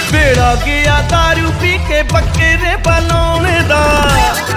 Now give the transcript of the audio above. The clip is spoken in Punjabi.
बेड़ा गया दारू पी के बकरे बनाने दा।